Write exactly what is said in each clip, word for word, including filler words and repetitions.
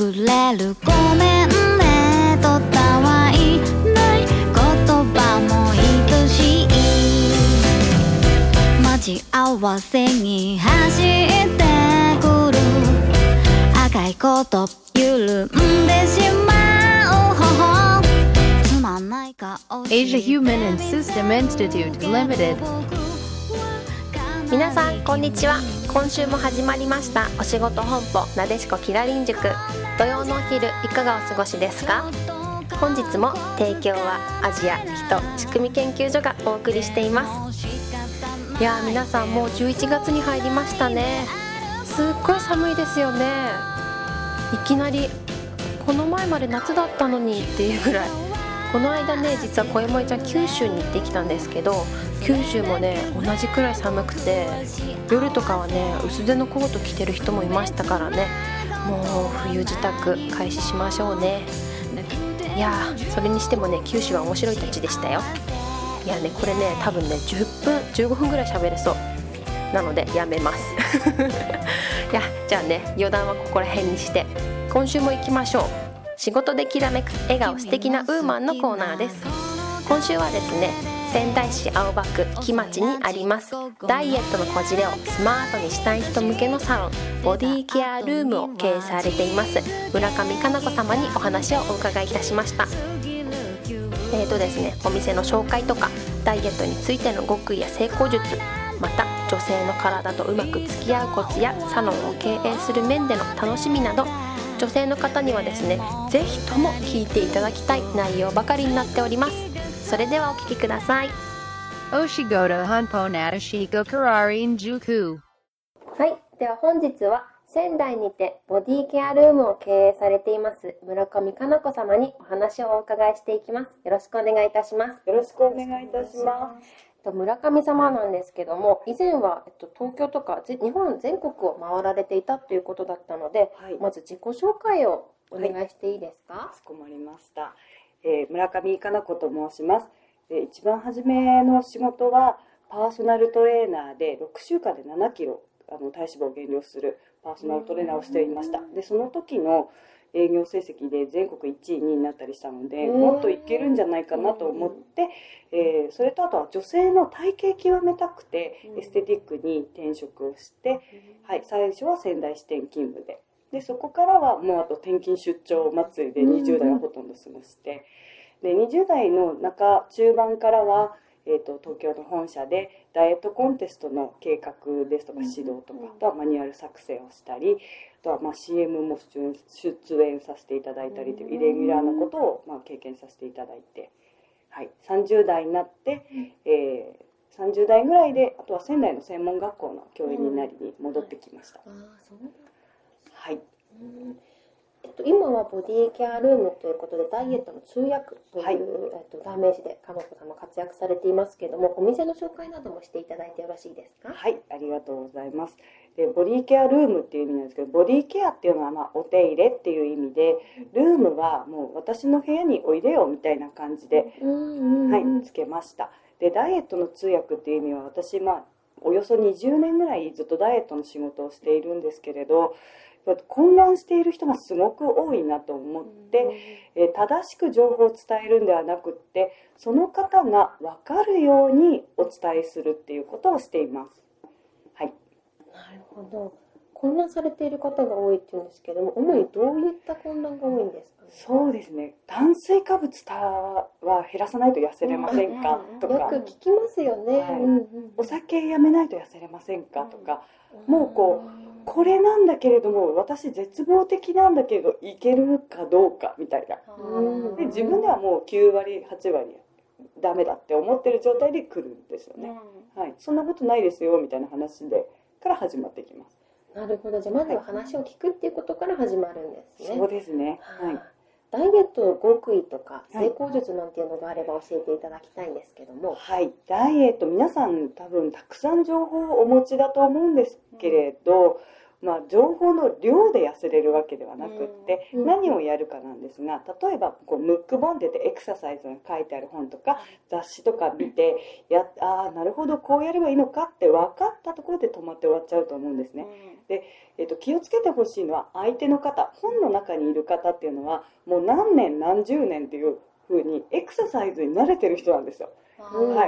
くれるごめんねとたわいない言葉も愛しい待ち合わせに走ってくる赤いこと緩んでしまう頬つまんない顔して Asia Human and System Institute Limited。 皆さんこんにちは。今週も始まりましたお仕事本舗なでしこキラリン塾。土曜のお昼いかがお過ごしですか？本日も提供はアジア人仕組み研究所がお送りしています。いやー皆さんもうじゅういちがつに入りましたね。すっごい寒いですよね。いきなりこの前まで夏だったのにっていうぐらい。この間ね実は小山ちゃん九州に行ってきたんですけど、九州もね同じくらい寒くて夜とかはね薄手のコート着てる人もいましたからね。もう冬支度開始しましょうね。いやーそれにしてもね九州は面白い土地でしたよ。いやねこれね多分ねじゅっぷんじゅうごふんぐらい喋れそうなのでやめますいやじゃあね余談はここら辺にして今週も行きましょう。仕事できらめく笑顔素敵なウーマンのコーナーです。今週はですね仙台市青葉区木町にありますダイエットのこじれをスマートにしたい人向けのサロンボディケアルームを経営されています村上かな子様にお話をお伺いいたしました。えーとですねお店の紹介とかダイエットについての極意や成功術、また女性の体とうまく付き合うコツやサロンを経営する面での楽しみなど、女性の方にはですねぜひとも聞いていただきたい内容ばかりになっております。それではお聞きください。 お仕事本舗なでしこキラリン塾。 はい、では本日は仙台にてボディケアルームを経営されています村上かな子様にお話をお伺いしていきます。よろしくお願いいたします。 よろしくお願いいたします。 村上様なんですけども、以前は、えっと、東京とか日本全国を回られていたということだったので、はい、まず自己紹介をお願いしていいですか？はい、 かしこまりました。えー、村上かな子と申します。えー、一番初めの仕事はパーソナルトレーナーでろくしゅうかんでななキロあの体脂肪を減量するパーソナルトレーナーをしていました。でその時の営業成績で全国いちいにいになったりしたので、もっといけるんじゃないかなと思って、えー、それとあとは女性の体型極めたくてエステティックに転職をして、はい、最初は仙台支店勤務で、でそこからはもうあと転勤出張祭りでにじゅうだいをほとんど過ごして、でにじゅう代の中中盤からはえー、と東京の本社でダイエットコンテストの計画ですとか指導とか、あとはマニュアル作成をしたり、あとはまあ シーエム も出演、出演させていただいたりというイレギュラーなことをまあ経験させていただいて、はい、さんじゅう代になって、えー、さんじゅう代ぐらいであとは仙台の専門学校の教員になりに戻ってきました。はい。 えっと、今はボディケアルームということでダイエットの通訳という、はい、えっと、代名詞でかのこ様活躍されていますけれども、お店の紹介などもしていただいてよろしいですか？ はい、ありがとうございます。でボディケアルームっていう意味なんですけど、ボディケアっていうのはまあお手入れっていう意味で、ルームはもう私の部屋においでよみたいな感じで、はい、つけました。でダイエットの通訳っていう意味は私、まあ、およそにじゅうねんぐらいずっとダイエットの仕事をしているんですけれど、混乱している人がすごく多いなと思って、えー、正しく情報を伝えるんではなくって、その方が分かるようにお伝えするっていうことをしています。はい。 なるほど。混乱されている方が多いっていうんですけども、主にどういった混乱が多いんですかね？ そうですね。炭水化物は減らさないと痩せれませんか、うん、とか。 よく聞きますよね。はい、うんうん、 お酒やめないと痩せれませんかとか、うん、もうこう。これなんだけれども私絶望的なんだけどいけるかどうかみたいな、で自分ではもうきゅうわりはちわりダメだって思ってる状態で来るんですよね、はい、そんなことないですよみたいな話でから始まってきます。 なるほど。じゃあまずは話を聞くっていうことから始まるんですね。 はい、そうですね、はい。 ダイエットの極意とか成功術なんていうのがあれば教えていただきたいんですけども。 はい、ダイエット皆さん多分たくさん情報をお持ちだと思うんですけれど、 まあ、情報の量で痩せれるわけではなくって、 うん、 何をやるかなんですが、例えばこうムック本って言ってエクササイズが書いてある本とか雑誌とか見て、やああなるほどこうやればいいのかって分かったところで止まって終わっちゃうと思うんですね。で、えーと、気をつけてほしいのは相手の方、本の中にいる方っていうのはもう何年何十年っていう風にエクササイズに慣れてる人なんですよ。はい、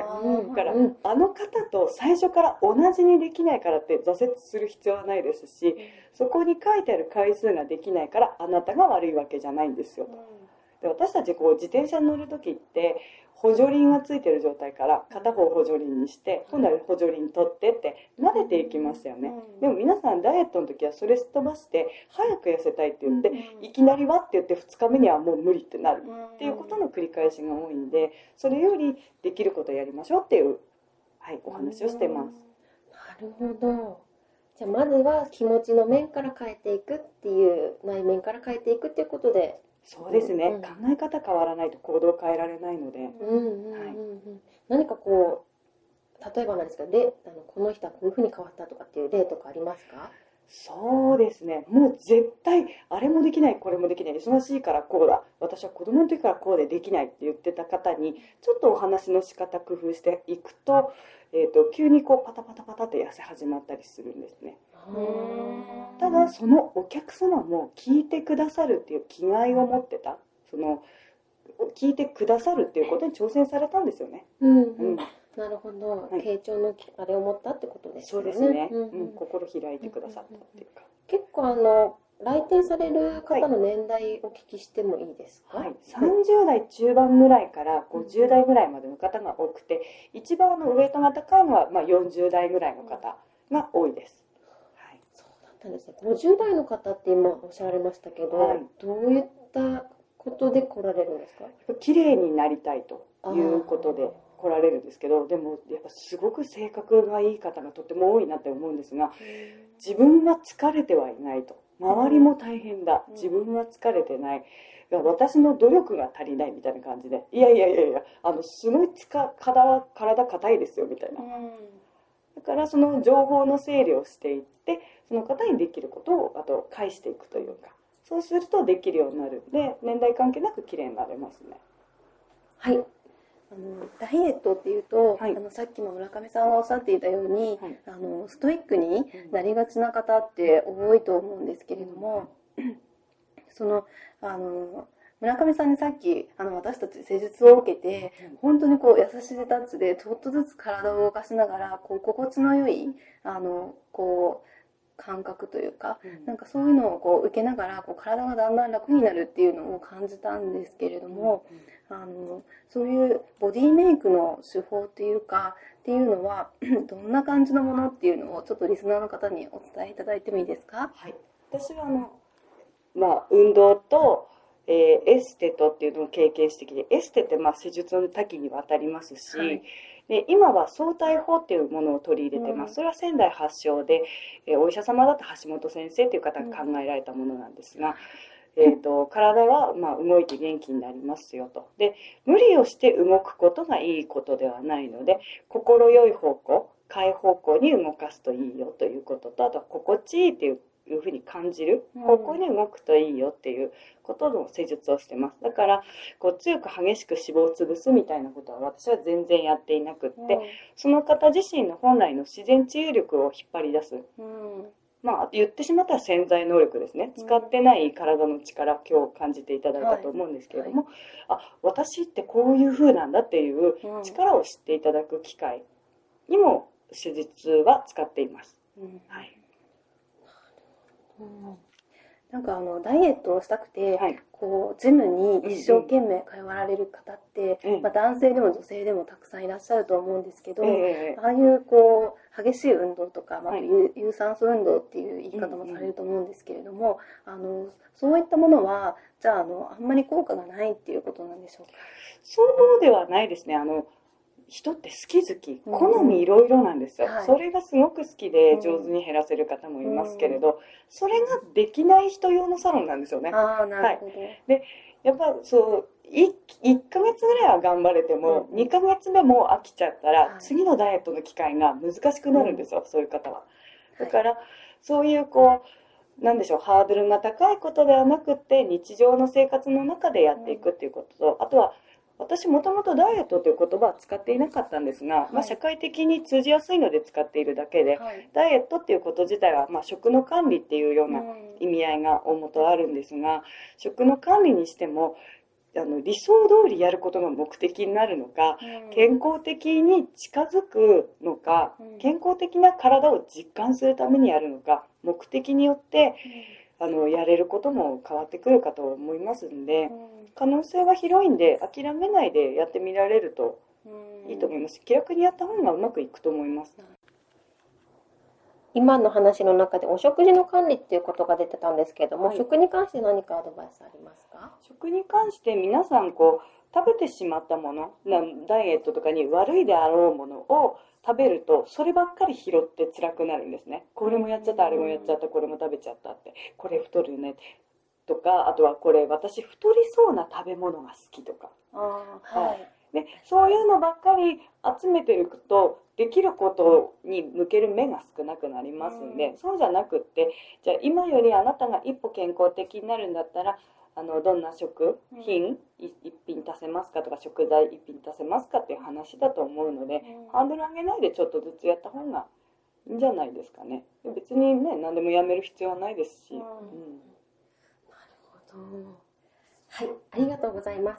だから、うん、あの方と最初から同じにできないからって挫折する必要はないですし、そこに書いてある回数ができないからあなたが悪いわけじゃないんですよと。で、私たちこう自転車に乗る時って補助輪がついてる状態から片方補助輪にして今度は補助輪取ってって慣れていきましたよね。でも皆さんダイエットの時はそれすっ飛ばして早く痩せたいって言っていきなりはって言ってふつかめにはもう無理ってなるっていうことの繰り返しが多いんで、それよりできることをやりましょうっていう、はい、お話をしてます。 なるほど。じゃあまずは気持ちの面から変えていくっていう、内面から変えていくっていうことで。 そうですね、うん、考え方変わらないと行動を変えられないので、 何かこう例えばなんですか、であのこの人はこういうふうに変わったとかっていう例とかありますか？ そうですね、もう絶対あれもできないこれもできない、忙しいからこうだ、私は子供の時からこうでできないって言ってた方にちょっとお話の仕方工夫していくと、えーと、急にこうパタパタパタって痩せ始まったりするんですね。ただそのお客様も聞いてくださるっていう気概を持ってた、その聞いてくださるっていうことに挑戦されたんですよね。 うんうんうん、なるほど、はい、傾聴のあれを持ったってことですよね。 そうですね、うんうん、心開いてくださったっていうか、 結構あの来店される方の年代お聞きしてもいいですか？ はい、さんじゅう代中盤ぐらいからごじゅう代ぐらいまでの方が多くて、一番のウエイトが高いのはまあよんじゅう代ぐらいの方が多いです。はい、 そうだったんですね。ごじゅう代の方って今おっしゃられましたけど、はい、どういったことで来られるんですか？ 綺麗になりたいということで来られるんですけど、でもやっぱすごく性格がいい方がとても多いなって思うんですが、自分は疲れてはいないと、周りも大変だ、自分は疲れてない、私の努力が足りないみたいな感じで、いやいやいやいや、あのすごいつか体体硬いですよみたいな。だからその情報の整理をしていって、その方にできることをあと返していくというか、そうするとできるようになるんで、年代関係なく綺麗になれますね。 はい。あのダイエットっていうと、はい、あのさっきも村上さんがおっしゃっていたように、はい、あのストイックになりがちな方って多いと思うんですけれども、うん、そのあの村上さんにさっきあの私たち施術を受けて、うん、本当にこう優しいタッチでちょっとずつ体を動かしながらこう心地の良いあのこう感覚というか、うん、なんかそういうのをこう受けながらこう体がだんだん楽になるっていうのを感じたんですけれども、うんうん、あのそういうボディメイクの手法っていうかっていうのはどんな感じのものっていうのをちょっとリスナーの方にお伝えいただいてもいいですか？ はい、私はあの、まあ、運動と、えー、エステとっていうのを経験してきて、エステってまあ施術の多岐にわたりますし、はい、で今は相対法っていうものを取り入れてます。うん、それは仙台発祥で、えー、お医者様だと橋本先生という方が考えられたものなんですが、うん、えーと、体はまあ動いて元気になりますよと。で、無理をして動くことがいいことではないので、心よい方向、快方向に動かすといいよということと、あとは心地いいっていういうふうに感じる方向に動くといいよっていうことの施術をしてます。だからこう強く激しく脂肪を潰すみたいなことは私は全然やっていなくって、うん、その方自身の本来の自然治癒力を引っ張り出す、うん、まあ言ってしまったら潜在能力ですね。使ってない体の力を今日感じていただいたと思うんですけれども、はいはい、あ、私ってこういう風なんだっていう力を知っていただく機会にも施術は使っています。うん、はい。 うん、なんかあのダイエットをしたくて、はい、こうジムに一生懸命通われる方って、うんうん、まあ、男性でも女性でもたくさんいらっしゃると思うんですけど、えー、ああいうこう激しい運動とか、まあ、はい、有酸素運動っていう言い方もされると思うんですけれども、うんうん、あのそういったものはじゃあ、あのあんまり効果がないっていうことなんでしょうか？ そうではないですね。あの人って好き好き、好みいろいろなんですよ、うん、はい、それがすごく好きで上手に減らせる方もいますけれど、うん、それができない人用のサロンなんですよね。 あ、なるほど。はい、 でやっぱそう 1, いっかげつぐらいは頑張れても、うん、にかげつめも飽きちゃったら、はい、次のダイエットの機会が難しくなるんですよ、うん、そういう方は。だから、はい、 そういうこうなんでしょう、ハードルが高いことではなくって日常の生活の中でやっていくっていうことと、あとは私もともとダイエットという言葉は使っていなかったんですが、はい、まあ、社会的に通じやすいので使っているだけで、はい、ダイエットっていうこと自体は、まあ、食の管理っていうような意味合いが大元あるんですが、食の管理にしてもあの理想通りやることが目的になるのか、うん、健康的に近づくのか、うん、健康的な体を実感するためにやるのか、目的によって、うん、あのやれることも変わってくるかと思いますので、うん、可能性は広いんで諦めないでやってみられるといいと思います。気楽にやった方がうまくいくと思います。 今の話の中でお食事の管理っていうことが出てたんですけども、はい、食に関して何かアドバイスありますか？ 食に関して皆さんこう食べてしまったもの、ダイエットとかに悪いであろうものを食べるとそればっかり拾って辛くなるんですね。これもやっちゃった、あれもやっちゃった、これも食べちゃったって、これ太るよねとか、あとはこれ私太りそうな食べ物が好きとか、あ、はいはい、でそういうのばっかり集めていくとできることに向ける目が少なくなりますんで、うん、そうじゃなくって、じゃあ今よりあなたが一歩健康的になるんだったら、あのどんな食品、うん、一品足せますかとか、食材一品足せますかっていう話だと思うので、うん、ハードル上げないでちょっとずつやった方がいいんじゃないですかね。別にね、何でもやめる必要はないですし、うんうん、なるほど。はい、ありがとうございます。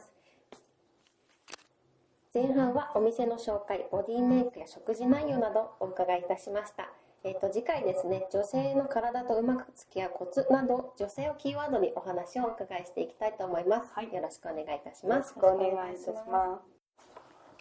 前半はお店の紹介、ボディメイクや食事内容などお伺いいたしました。えーと、次回ですね、女性の体とうまく付き合うコツなど、女性をキーワードにお話をお伺いしていきたいと思います。はい、よろしくお願いいたします。 よろしくお願いいたします。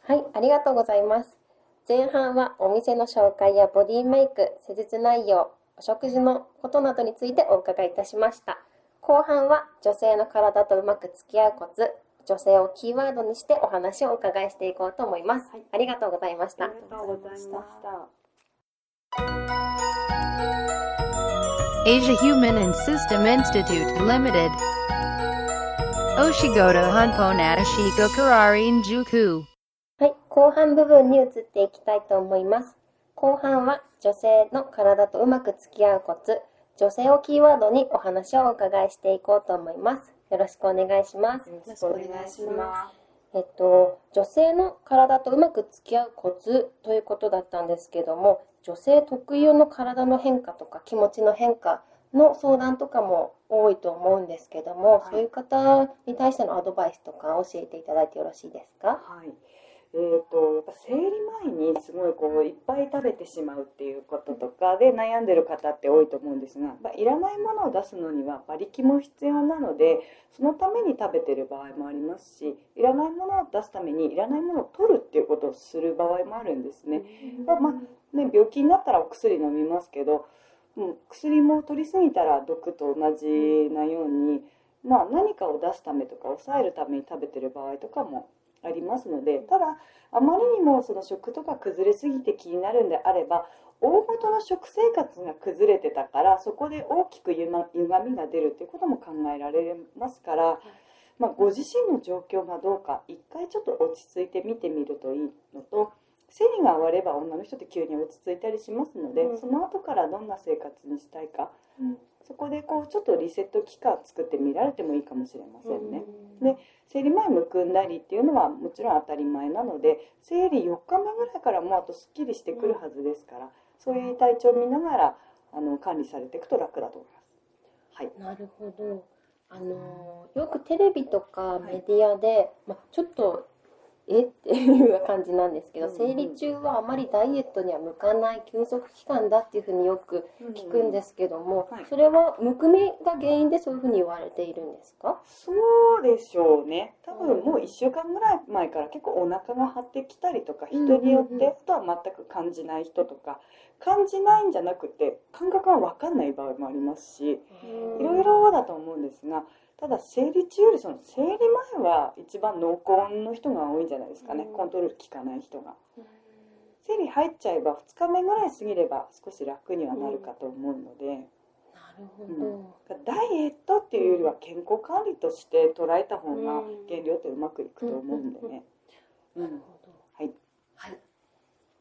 はい、ありがとうございます。前半はお店の紹介やボディメイク、施術内容、お食事のことなどについてお伺いいたしました。後半は女性の体とうまく付き合うコツ、女性をキーワードにしてお話をお伺いしていこうと思います。はい、ありがとうございました。 ありがとうございました。 Asia Human and System Institute Limited Oshigoto Hanpo Natashiko Kararin Juku。 はい、後半部分に移っていきたいと思います。後半は女性の体とうまく付き合うコツ、女性をキーワードにお話をお伺いしていこうと思います。よろしくお願いします。 よろしくお願いします。 えっと、女性の体とうまく付き合うコツということだったんですけども、女性特有の体の変化とか気持ちの変化の相談とかも多いと思うんですけども、はい、そういう方に対してのアドバイスとか教えていただいてよろしいですか？ はい。えーと、やっぱ生理前にすごいこういっぱい食べてしまうっていうこととかで悩んでる方って多いと思うんですが、まあ、いらないものを出すのには馬力も必要なので、そのために食べてる場合もありますし、いらないものを出すためにいらないものを取るっていうことをする場合もあるんですね。まあまあね、病気になったらお薬飲みますけど、もう薬も取りすぎたら毒と同じなように、まあ、何かを出すためとか抑えるために食べてる場合とかもありますので、ただあまりにもその食とか崩れすぎて気になるんであれば、大元の食生活が崩れてたからそこで大きくゆがみが出るっていうことも考えられますから、まあ、ご自身の状況がどうか一回ちょっと落ち着いて見てみるといいのと、生理が終われば女の人って急に落ち着いたりしますので、うん、その後からどんな生活にしたいか、うん、そこでこうちょっとリセット期間作ってみられてもいいかもしれませんね。うん、で生理前むくんだりっていうのはもちろん当たり前なので、生理よっかめぐらいからもうあとすっきりしてくるはずですから、そういう体調を見ながらあの管理されていくと楽だと思います。はい、 なるほど。あのよくテレビとかメディアで、はい、ま、ちょっとえっていう感じなんですけど、うんうん、生理中はあまりダイエットには向かない休息期間だっていうふうによく聞くんですけども、うんうん、はい、それはむくみが原因でそういうふうに言われているんですか？ そうでしょうね。多分もういっしゅうかんぐらい前から結構お腹が張ってきたりとか、人によって、うんうんうん、あとは全く感じない人とか、感じないんじゃなくて感覚が分かんない場合もありますし、いろいろだと思うんですが、ただ生理中よりその生理前は一番濃厚の人が多いんじゃないですかね、コントロール効かない人が。生理入っちゃえばふつかめぐらい過ぎれば少し楽にはなるかと思うので、 なるほど、 うん、ダイエットっていうよりは健康管理として捉えた方が減量ってうまくいくと思うんでね。 なるほど。はい、はい、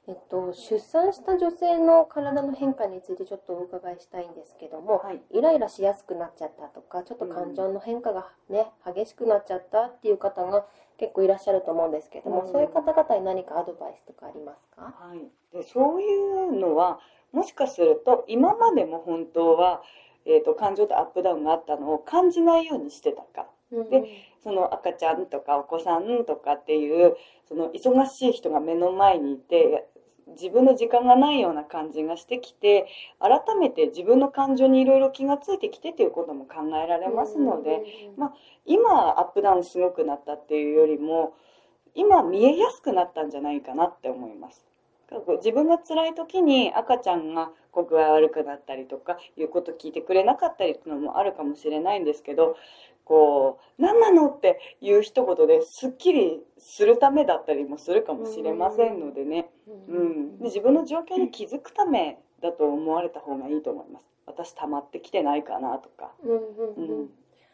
えっと、出産した女性の体の変化についてちょっとお伺いしたいんですけども、 はい、 イライラしやすくなっちゃったとか、ちょっと感情の変化がね、激しくなっちゃったっていう方が結構いらっしゃると思うんですけども、うん、そういう方々に何かアドバイスとかありますか？ はい、でそういうのはもしかすると今までも本当は、えーと、感情とアップダウンがあったのを感じないようにしてたか、うん、でその赤ちゃんとかお子さんとかっていうその忙しい人が目の前にいて自分の時間がないような感じがしてきて、改めて自分の感情にいろいろ気がついてきてということも考えられますので、まあ、今アップダウンすごくなったっていうよりも今見えやすくなったんじゃないかなって思います。自分が辛い時に赤ちゃんがこう具合悪くなったりとかいうこと聞いてくれなかったりっていうのもあるかもしれないんですけど、こう何なのっていう一言ですっきりするためだったりもするかもしれませんのでね、うん、で自分の状況に気づくためだと思われた方がいいと思います。私溜まってきてないかなとか、うんうん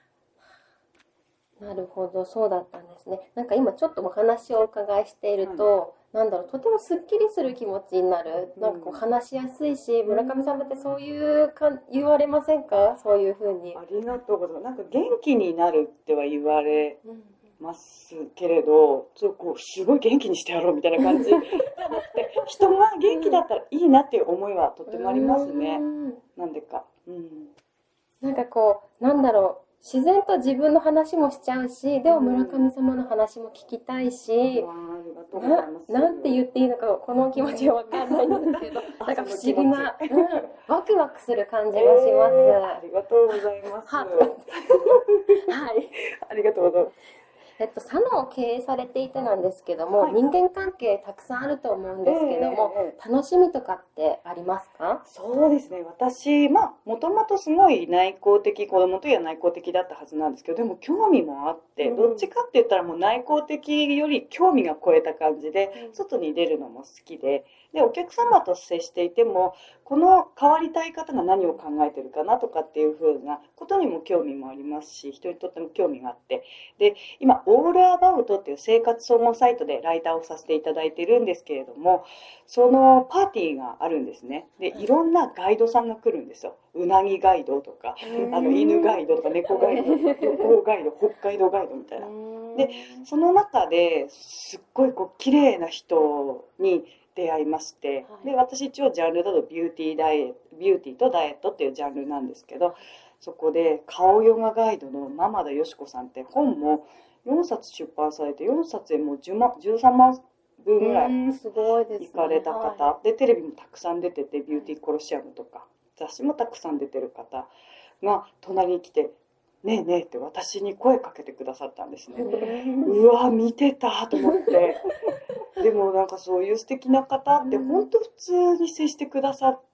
うん、なるほど、そうだったんですね。なんか今ちょっとお話をお伺いしていると、はい、なんだろう、とてもすっきりする気持ちになる、なんかこう話しやすいし、村上さんってそういうか言われませんか？そういうふうに。 ありがとうございます。なんか元気になるっては言われますけれど、ちょっとこうすごい元気にしてやろうみたいな感じ人が元気だったらいいなっていう思いはとてもありますね。なんでか、うん、 なんかこうなんだろう、自然と自分の話もしちゃうし、でも村上様の話も聞きたいし、うん、な, なんて言っていいのかこの気持ちは分かんないんですけどなんか不思議な、うん、ワクワクする感じがします、えー、 ありがとうございますはいありがとうございます。 えっと、サロンを経営されていてなんですけども、はい、人間関係たくさんあると思うんですけども、えー、楽しみとかってありますか？ そうですね、私まあもともとすごい内向的、子供といえば内向的だったはずなんですけど、でも興味もあって、うん、どっちかって言ったらもう内向的より興味が超えた感じで、うん、外に出るのも好きで、でお客様と接していてもこの変わりたい方が何を考えてるかなとかっていう風なことにも興味もありますし、人にとっても興味があって、で今オールアバウトっていう生活総合サイトでライターをさせていただいているんですけれども、そのパーティーがあるんですね。でいろんなガイドさんが来るんですよ。うなぎガイドとかあの犬ガイドとか猫ガイドとか旅行ガイド、北海道ガイドみたいな。でその中ですっごいこう綺麗な人に出会いまして、で私一応ジャンルだとビューティーダイエット、ビューティーとダイエットっていうジャンルなんですけど、そこで顔ヨガガイドのママ田よしこさんって本もよんさつ出版されて、よんさつでもうじゅうさんまんぶんぐらい行かれた方、えーはい、でテレビもたくさん出てて、ビューティーコロシアムとか雑誌もたくさん出てる方が隣に来て、ねえねえって私に声かけてくださったんですね。うわ見てたと思ってでもなんかそういう素敵な方って本当普通に接してくださって、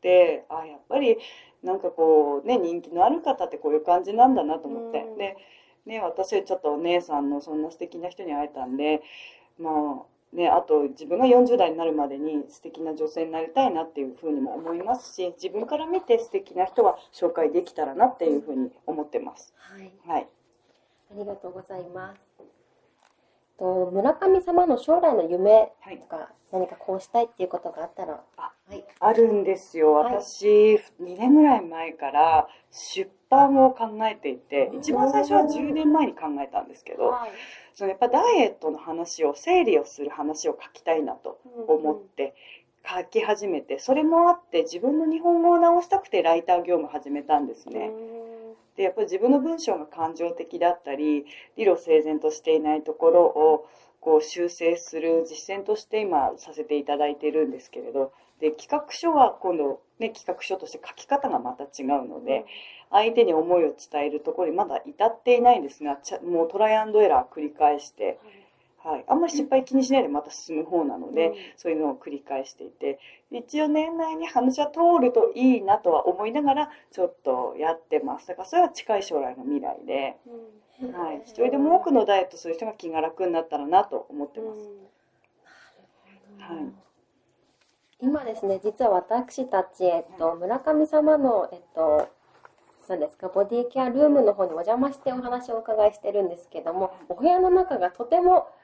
あやっぱりなんかこうね人気のある方ってこういう感じなんだなと思って、でね私はちょっとお姉さんのそんな素敵な人に会えたんで、まあねあと自分がよんじゅう代になるまでに素敵な女性になりたいなっていうふうにも思いますし、自分から見て素敵な人は紹介できたらなっていうふうに思ってます。 はい、 はい、 ありがとうございます。と村上様の将来の夢とか、はい、何かこうしたいっていうことがあったら。 あ、はい、あるんですよ。私、はい、にねんぐらい前から出版を考えていて、一番最初はじゅうねんまえに考えたんですけど、はい、そのやっぱダイエットの話を、整理をする話を書きたいなと思って書き始めて、それもあって自分の日本語を直したくてライター業務を始めたんですね。でやっぱり自分の文章が感情的だったり理路整然としていないところをこう修正する実践として今させていただいているんですけれど、で企画書は今度、ね、企画書として書き方がまた違うので、相手に思いを伝えるところにまだ至っていないんですが、もうトライアンドエラー繰り返して、はい、あんまり失敗気にしないでまた進む方なので、うん、そういうのを繰り返していて、一応年内に話は通るといいなとは思いながらちょっとやってます。だからそれは近い将来の未来で、うん、はい、一人でも多くのダイエットする人が気が楽になったらなと思ってます。 うん、なるほど、はい、今ですね、実は私たち、えっと、村上様の、えっと何ですか、ボディケアルームの方にお邪魔してお話をお伺いしてるんですけども、お部屋の中がとても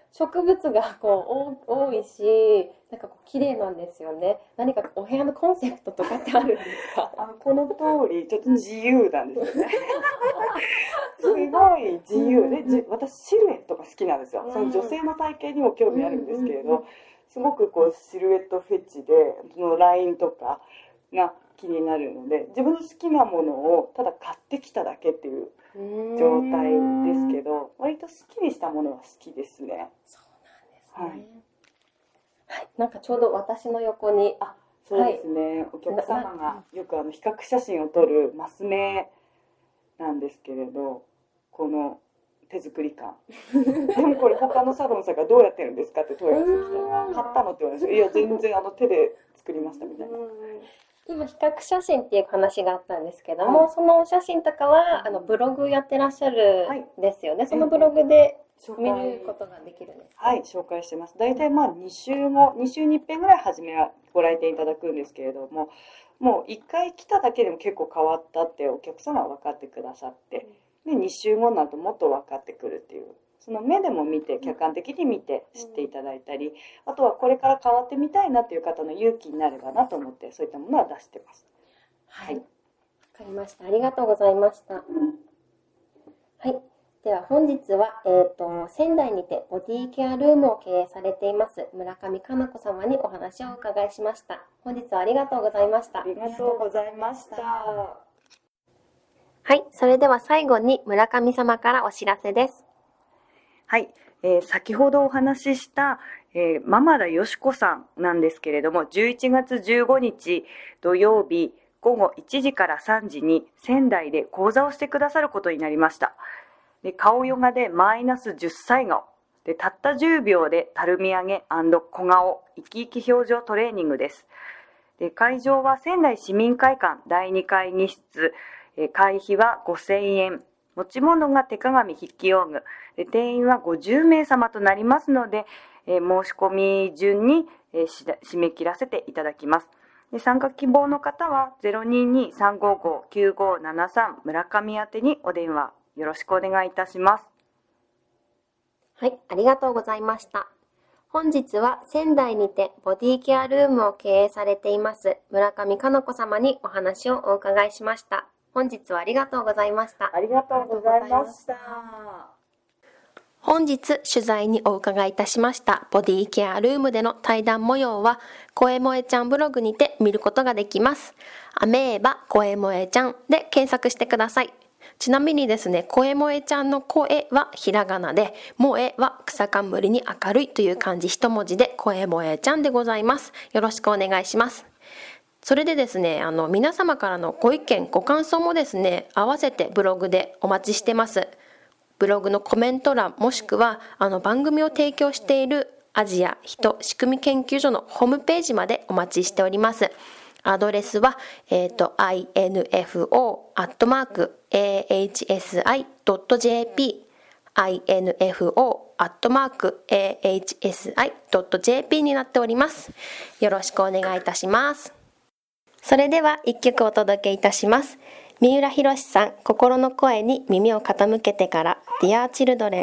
植物がこう多いし、なんかこう綺麗なんですよね。何かお部屋のコンセプトとかってあるんですか？ あのこの通りちょっと自由なんですよね。すごい自由で、じ私シルエットが好きなんですよ。その女性の体型にも興味あるんですけれど、すごくこうシルエットフェチで、そのラインとかが気になるので、自分の好きなものをただ買ってきただけっていう状態ですけど、割とすっきりしたものは好きですね。 そうなんですね。はい、はい、なんかちょうど私の横に、 あ、そうですね、はい、お客様がよくあの比較写真を撮るマス目なんですけれど、この手作り感でもこれ他のサロンさんがどうやってるんですかって問い合わせ来たら、買ったのって言われて、いや全然あの手で作りましたみたいな。 今比較写真っていう話があったんですけども、はい、そのお写真とかはあのブログやってらっしゃるんですよね、はい、そのブログで見ることができるんですか？ はい、紹介してます。大体まあに週後、に週にいっぺんぐらい初めはご来店いただくんですけれども、もういっかい来ただけでも結構変わったってお客様は分かってくださって、でに週後になるともっと分かってくるっていう、その目でも見て客観的に見て知っていただいたり、あとはこれから変わってみたいなっていう方の勇気になればなと思って、そういったものは出してます。 はい、わかりました。ありがとうございました。はい、では本日は、えーと、仙台にてボディケアルームを経営されています村上かな子様にお話をお伺いしました。本日はありがとうございました。 ありがとうございました。 はい、それでは最後に村上様からお知らせです。 はい、えー、先ほどお話しした、えー、ママ田よしこさんなんですけれども、じゅういちがつじゅうごにち土曜日ごごいちじからさんじに仙台で講座をしてくださることになりました。で、顔ヨガでマイナスじゅっさい顔で、たったじゅうびょうでたるみ上げ&小顔生き生き表情トレーニングです。で、会場は仙台市民会館だいにかいに室、えー、会費はごせんえん、持ち物が手鏡筆記用具で、定員はごじゅうめい様となりますので、えー、申し込み順に、えー、締め切らせていただきます。で、参加希望の方は ゼロににさんごごきゅうごななさん 村上宛てにお電話よろしくお願いいたします。 はい、ありがとうございました。本日は仙台にてボディケアルームを経営されています村上かな子様にお話をお伺いしました。本日はありがとうございました。 ありがとうございました。 本日取材にお伺いいたしましたボディケアルームでの対談模様は声萌えちゃんブログにて見ることができます。アメーバ声萌えちゃんで検索してください。ちなみにですね、声萌えちゃんの声はひらがなで、萌えは草冠に明るいという漢字一文字で声萌えちゃんでございます。よろしくお願いします。それでですね、あの皆様からのご意見ご感想もですね、合わせてブログでお待ちしてます。ブログのコメント欄もしくはあの番組を提供しているアジア人仕組み研究所のホームページまでお待ちしております。アドレスは、えっと、アイエヌエフオー アットマーク エーエイチエスアイ ドット ジェーピー アイエヌエフオー アットマーク エーエイチエスアイ ドット ジェーピー になっております。よろしくお願いいたします。それでは一曲お届けいたします。三浦宏さん、心の声に耳を傾けてから Dear Children。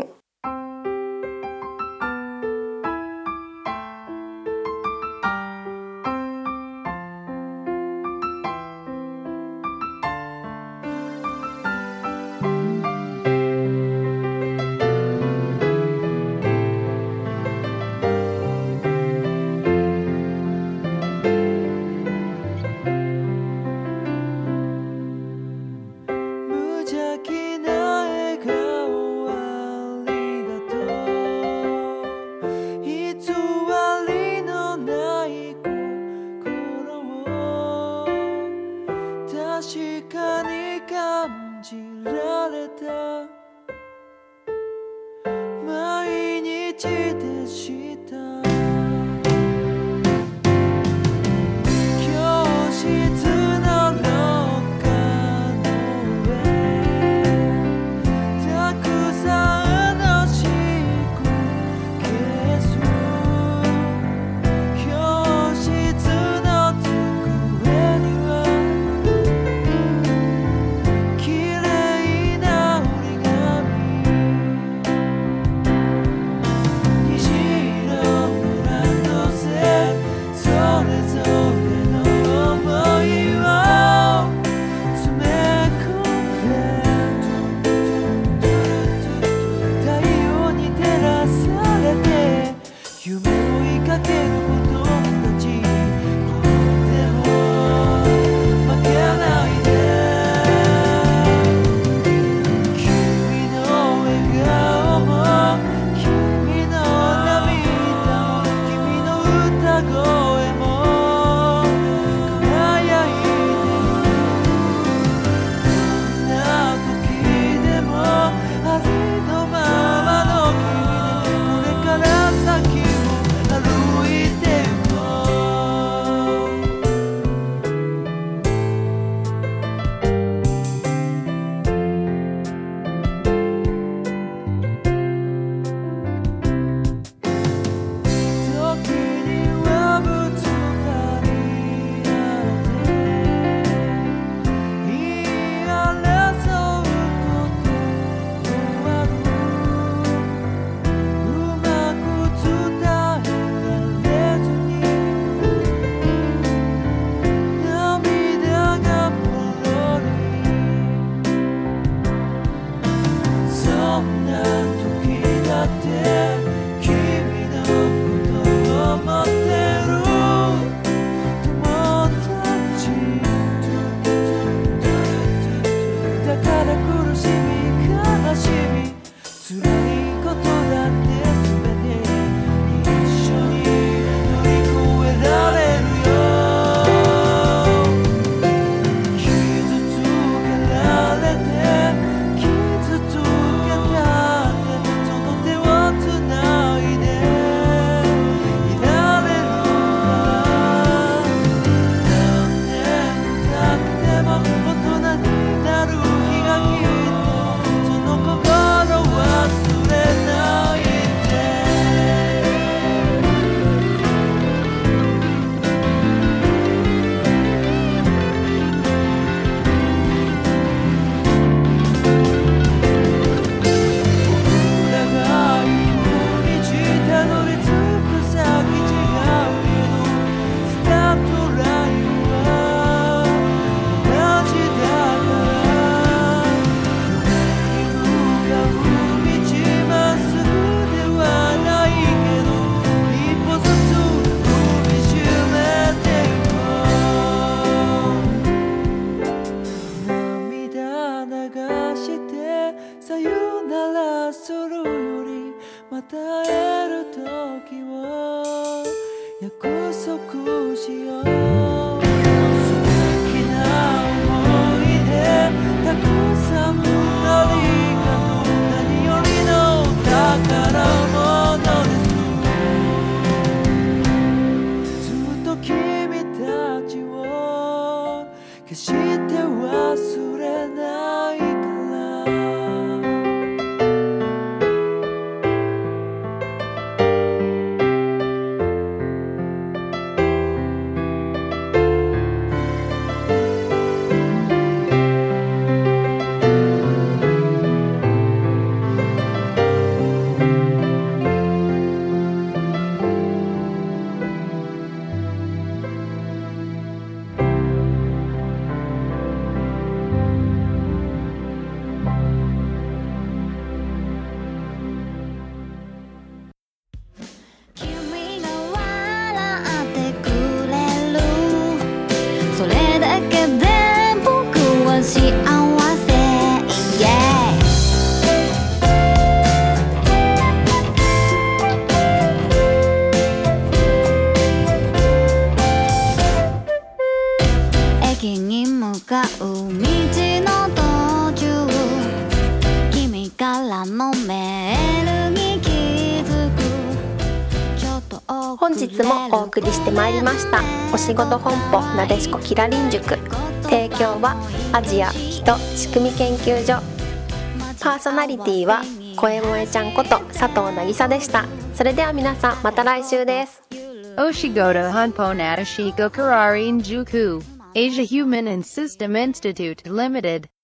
無邪気な笑顔は本日もお送りしてまいりましたお仕事本舗なでしこキラリン塾。提供はアジア人仕組み研究所。パーソナリティは声萌えちゃんこと佐藤渚でした。それでは皆さんまた来週です。 お仕事本舗なでしこキラリン塾 Asia Human and System Institute Limited